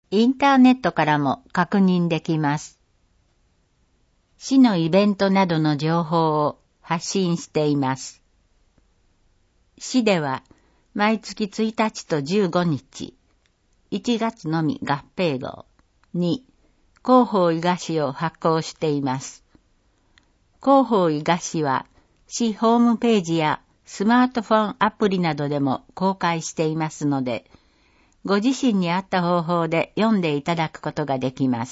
インターネットからも確認できます。市のイベントなどの情報を発信しています。市では毎月1日と15日、1月のみ合併号に広報伊賀市を発行しています。広報伊賀市は市ホームページやスマートフォンアプリなどでも公開していますので、ご自身に合った方法で読んでいただくことができます。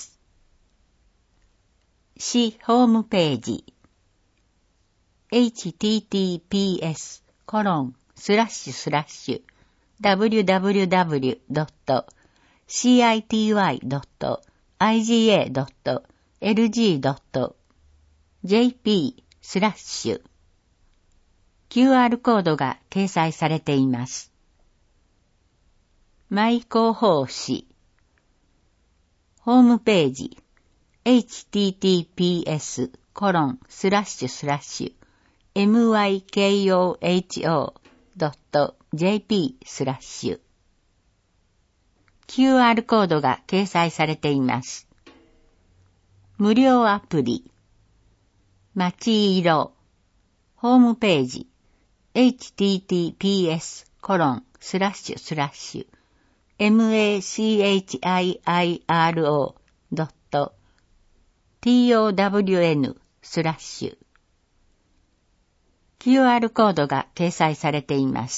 市ホームページ https://www.city.lg.jp/ QR コードが掲載されています。マイ広報誌ホームページ https://mykoho.jp/ QR コードが掲載されています。無料アプリまちいろホームページ https://machiro.town/ QR コードが掲載されています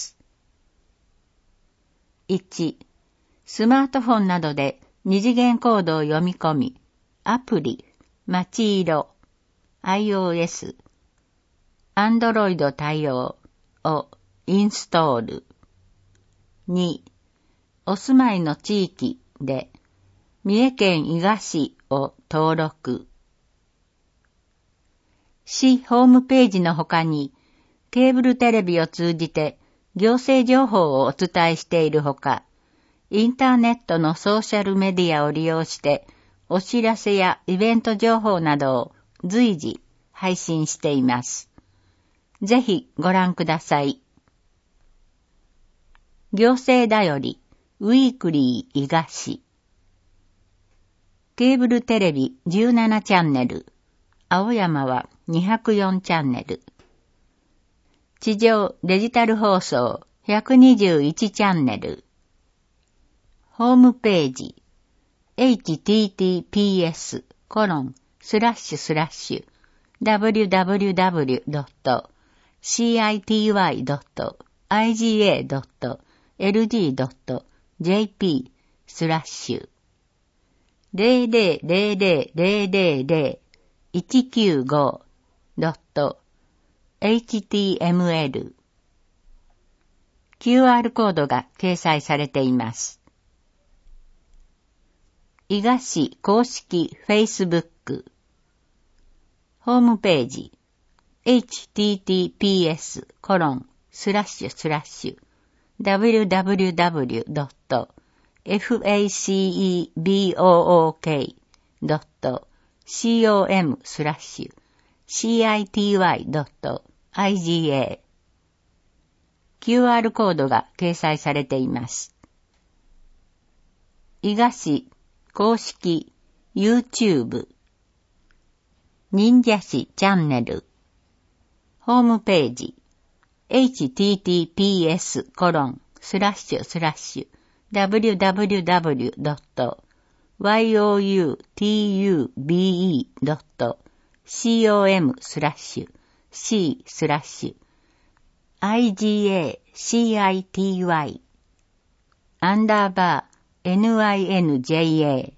。1. スマートフォンなどで二次元コードを読み込み、アプリ、まちいろ、iOS、Android 対応をインストール。2. お住まいの地域で三重県伊賀市を登録。市ホームページの他にケーブルテレビを通じて行政情報をお伝えしているほか、インターネットのソーシャルメディアを利用してお知らせやイベント情報などを随時配信しています。ぜひご覧ください。行政だよりウィークリー伊賀市。ケーブルテレビ17チャンネル、青山は204チャンネル。地上デジタル放送121チャンネル。ホームページ https://www.city.iga.lg.jp/ 000000195.html QR コードが掲載されています。伊賀市公式 Facebook ホームページ www.facebook.com/city.iga QR コードが掲載されています。伊賀市公式 YouTube 忍者市チャンネルホームページ www.youtube.com/city/IGA-CITY_NINJA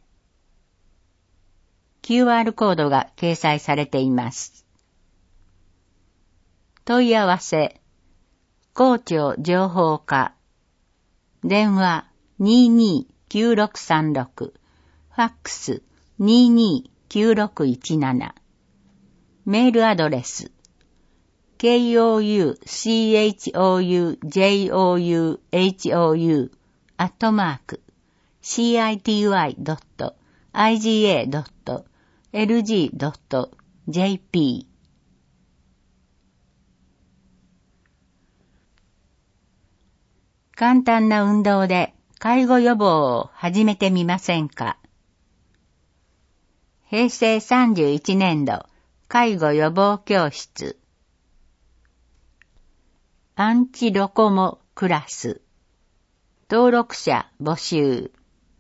QR コードが掲載されています。問い合わせ校長情報課電話229636ファックス229617メールアドレスcity.jouhou.city.iga.lg.jp 簡単な運動で介護予防を始めてみませんか。平成31年度介護予防教室アンチロコモクラス登録者募集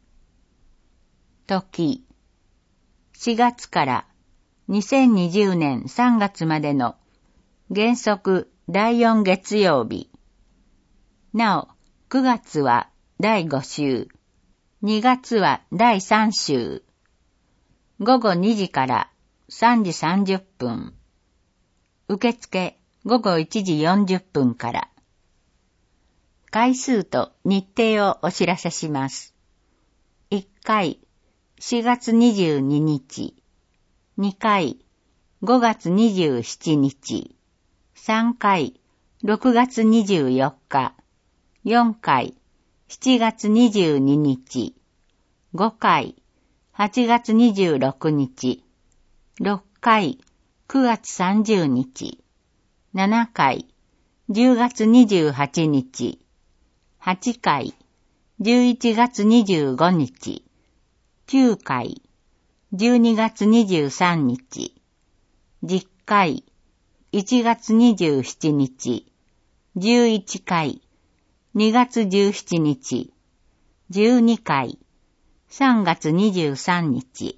時4月から2020年3月までの原則第4月曜日。なお、9月は第5週、2月は第3週。午後2時から3時30分。受付午後1時40分から。回数と日程をお知らせします。1回、4月22日。2回、5月27日。3回、6月24日。4回、7月22日。5回、8月26日。6回、9月30日。7回、10月28日。8回、11月25日。9回、12月23日。10回、1月27日。11回、2月17日。12回、3月23日。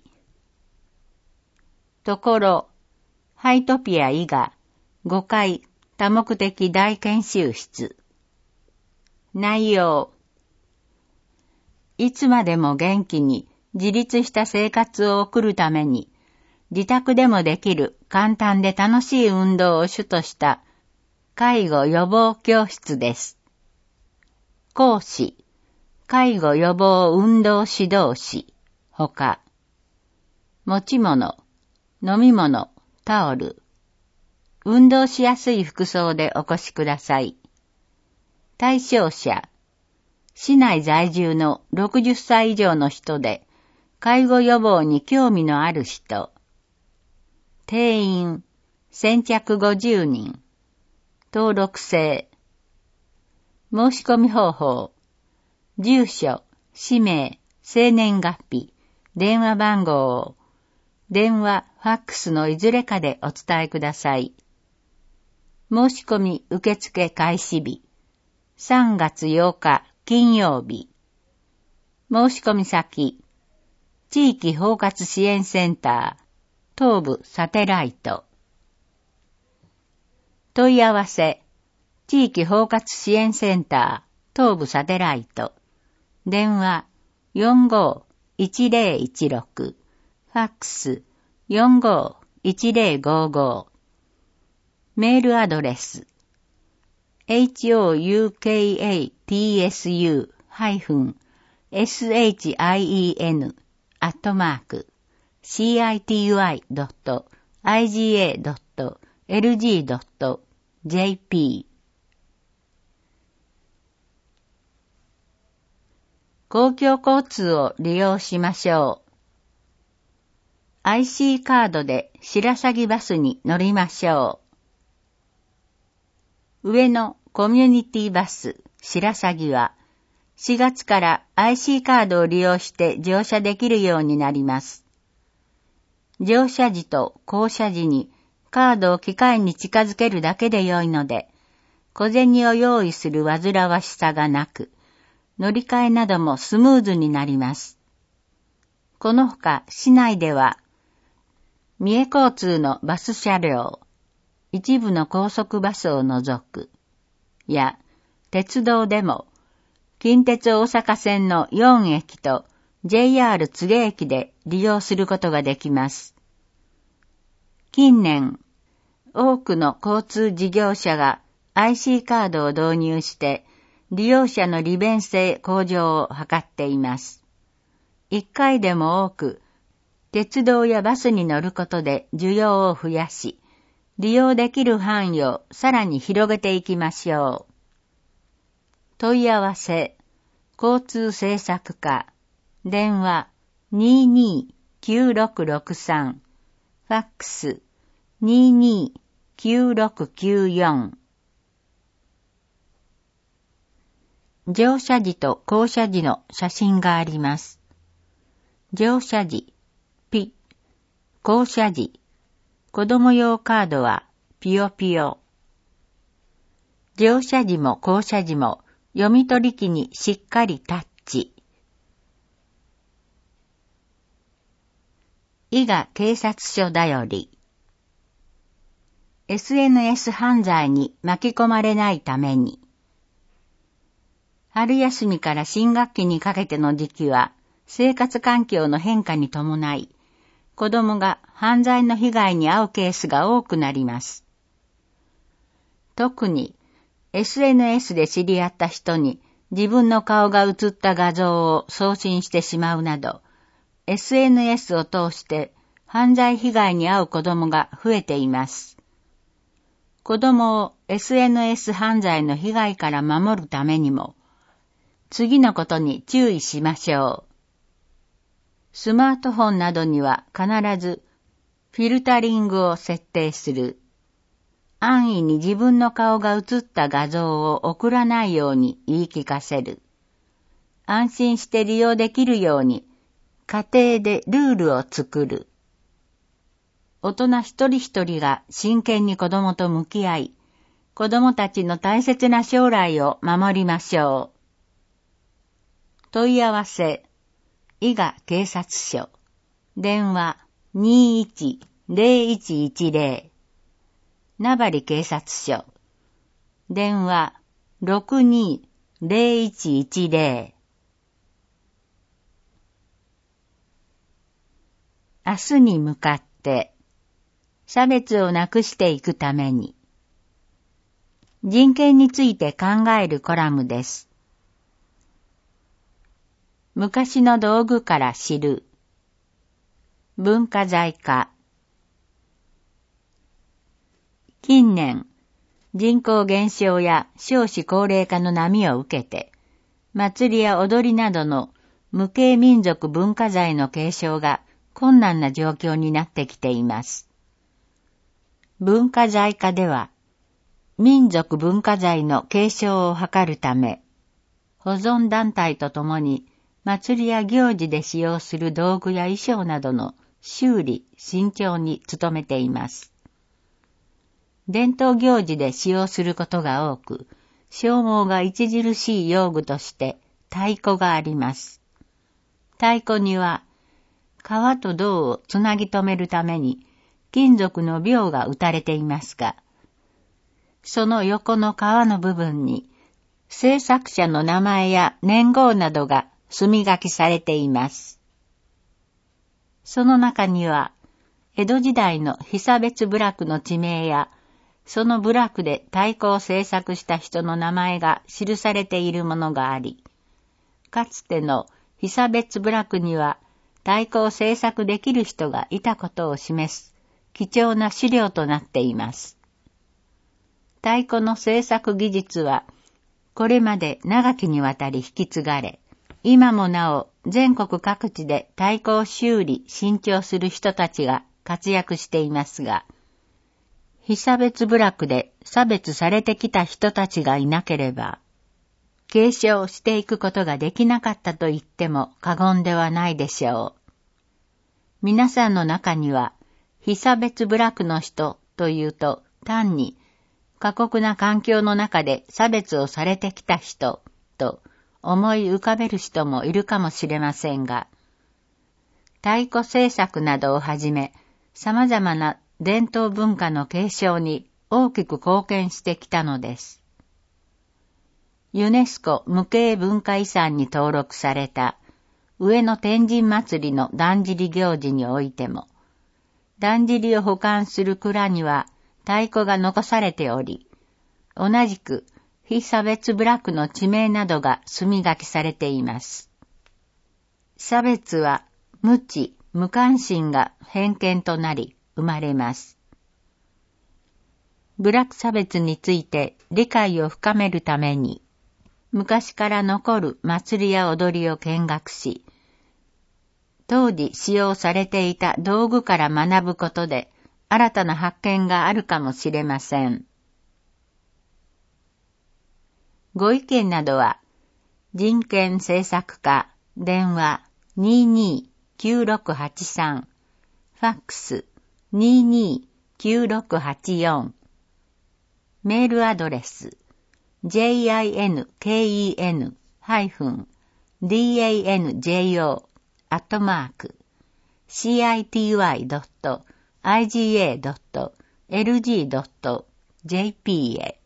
ところ、ハイトピア以外5回多目的大研修室。内容。いつまでも元気に自立した生活を送るために、自宅でもできる簡単で楽しい運動を主とした介護予防教室です。講師、介護予防運動指導士、ほか、持ち物、飲み物、タオル、運動しやすい服装でお越しください。対象者、市内在住の60歳以上の人で、介護予防に興味のある人。定員、先着50人。登録制。申し込み方法。住所、氏名、生年月日、電話番号を、電話、ファックスのいずれかでお伝えください。申し込み受付開始日。3月8日金曜日。申し込み先。地域包括支援センター、東部サテライト。問い合わせ。地域包括支援センター、東部サテライト。電話 45-1016。ファックス 45-1055。メールアドレス。houkatsin-city.iga.lg.jp 公共交通を利用しましょう。IC カードで白鷺バスに乗りましょう。上野コミュニティバス白鷺は4月から IC カードを利用して乗車できるようになります。乗車時と降車時にカードを機械に近づけるだけでよいので、小銭を用意する煩わしさがなく、乗り換えなどもスムーズになります。このほか市内では、三重交通のバス車両、一部の高速バスを除く、や、鉄道でも、近鉄大阪線の4駅と JR 柘植駅で利用することができます。近年、多くの交通事業者が IC カードを導入して、利用者の利便性向上を図っています。一回でも多く、鉄道やバスに乗ることで需要を増やし、利用できる範囲をさらに広げていきましょう。問い合わせ、交通政策課、電話229663、ファックス229694。 乗車時と降車時の写真があります。乗車時、ピ。降車時、子供用カードはピヨピヨ。乗車時も降車時も読み取り機にしっかりタッチ。伊賀警察署だより。SNS 犯罪に巻き込まれないために。春休みから新学期にかけての時期は生活環境の変化に伴い、子供が犯罪の被害に遭うケースが多くなります。特に SNS で知り合った人に自分の顔が写った画像を送信してしまうなど、SNS を通して犯罪被害に遭う子供が増えています。子供を SNS 犯罪の被害から守るためにも、次のことに注意しましょう。スマートフォンなどには必ずフィルタリングを設定する。安易に自分の顔が写った画像を送らないように言い聞かせる。安心して利用できるように家庭でルールを作る。大人一人一人が真剣に子供と向き合い、子供たちの大切な将来を守りましょう。問い合わせ、伊賀警察署。電話21-0110。名張警察署。電話62-0110。明日に向かって、差別をなくしていくために。人権について考えるコラムです。昔の道具から知る。文化財化。近年、人口減少や少子高齢化の波を受けて、祭りや踊りなどの無形民族文化財の継承が困難な状況になってきています。文化財化では、民族文化財の継承を図るため、保存団体とともに祭りや行事で使用する道具や衣装などの修理、新調に努めています。伝統行事で使用することが多く、消耗が著しい用具として太鼓があります。太鼓には、革と銅をつなぎ止めるために金属の鋲が打たれていますが、その横の革の部分に制作者の名前や年号などが墨書きされています。その中には、江戸時代の久別部落の地名や、その部落で太鼓を制作した人の名前が記されているものがあり、かつての久別部落には太鼓を制作できる人がいたことを示す貴重な資料となっています。太鼓の制作技術は、これまで長きにわたり引き継がれ、今もなお全国各地で太鼓を修理、新調する人たちが活躍していますが、久別部落で差別されてきた人たちがいなければ、継承していくことができなかったと言っても過言ではないでしょう。皆さんの中には、久別部落の人というと単に過酷な環境の中で差別をされてきた人と思い浮かべる人もいるかもしれませんが、太鼓制作などをはじめ、様々な伝統文化の継承に大きく貢献してきたのです。ユネスコ無形文化遺産に登録された上野天神祭りのだんじり行事においても、だんじりを保管する蔵には太鼓が残されており、同じく非差別部落の地名などが墨書きされています。差別は無知、無関心が偏見となり生まれます。部落差別について理解を深めるために、昔から残る祭りや踊りを見学し、当時使用されていた道具から学ぶことで新たな発見があるかもしれません。ご意見などは、 人権政策課、電話22-9683、ファックス22-9684、メールアドレス、jinken-danjo@city.iga.lg.jp へ